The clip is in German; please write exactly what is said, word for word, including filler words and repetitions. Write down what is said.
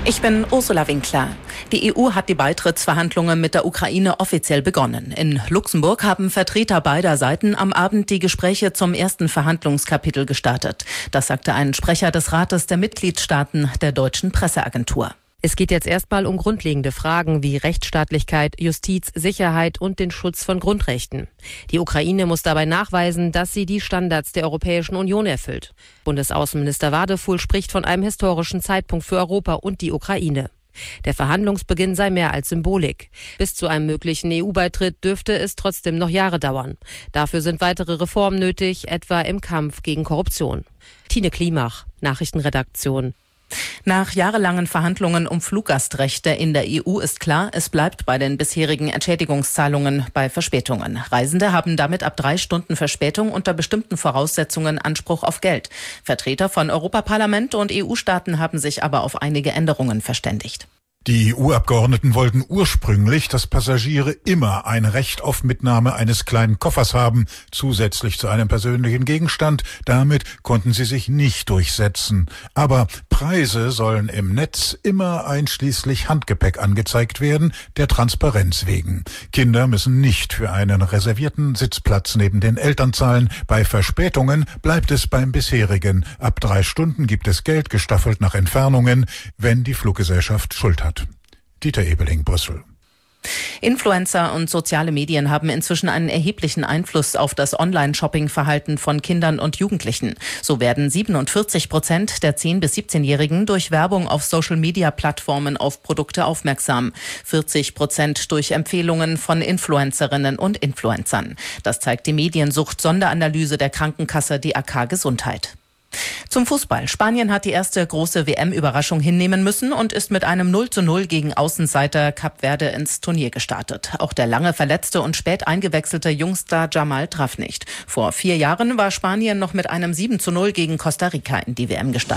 Ich bin Ursula Winkler. Die E U hat die Beitrittsverhandlungen mit der Ukraine offiziell begonnen. In Luxemburg haben Vertreter beider Seiten am Abend die Gespräche zum ersten Verhandlungskapitel gestartet. Das sagte ein Sprecher des Rates der Mitgliedstaaten der deutschen Presseagentur. Es geht jetzt erstmal um grundlegende Fragen wie Rechtsstaatlichkeit, Justiz, Sicherheit und den Schutz von Grundrechten. Die Ukraine muss dabei nachweisen, dass sie die Standards der Europäischen Union erfüllt. Bundesaußenminister Wadefuhl spricht von einem historischen Zeitpunkt für Europa und die Ukraine. Der Verhandlungsbeginn sei mehr als Symbolik. Bis zu einem möglichen E U-Beitritt dürfte es trotzdem noch Jahre dauern. Dafür sind weitere Reformen nötig, etwa im Kampf gegen Korruption. Tine Klimach, Nachrichtenredaktion. Nach jahrelangen Verhandlungen um Fluggastrechte in der E U ist klar, es bleibt bei den bisherigen Entschädigungszahlungen bei Verspätungen. Reisende haben damit ab drei Stunden Verspätung unter bestimmten Voraussetzungen Anspruch auf Geld. Vertreter von Europaparlament und E U-Staaten haben sich aber auf einige Änderungen verständigt. Die E U-Abgeordneten wollten ursprünglich, dass Passagiere immer ein Recht auf Mitnahme eines kleinen Koffers haben, zusätzlich zu einem persönlichen Gegenstand. Damit konnten sie sich nicht durchsetzen. Aber Preise sollen im Netz immer einschließlich Handgepäck angezeigt werden, der Transparenz wegen. Kinder müssen nicht für einen reservierten Sitzplatz neben den Eltern zahlen. Bei Verspätungen bleibt es beim bisherigen. Ab drei Stunden gibt es Geld, gestaffelt nach Entfernungen, wenn die Fluggesellschaft Schuld hat. Dieter Ebeling, Brüssel. Influencer und soziale Medien haben inzwischen einen erheblichen Einfluss auf das Online-Shopping-Verhalten von Kindern und Jugendlichen. So werden siebenundvierzig Prozent der zehn- bis siebzehnjährigen durch Werbung auf Social-Media-Plattformen auf Produkte aufmerksam. vierzig Prozent durch Empfehlungen von Influencerinnen und Influencern. Das zeigt die Mediensucht-Sonderanalyse der Krankenkasse D A K Gesundheit. Zum Fußball. Spanien hat die erste große W M-Überraschung hinnehmen müssen und ist mit einem null zu null gegen Außenseiter Kap Verde ins Turnier gestartet. Auch der lange verletzte und spät eingewechselte Jungstar Jamal traf nicht. Vor vier Jahren war Spanien noch mit einem sieben zu null gegen Costa Rica in die W M gestartet.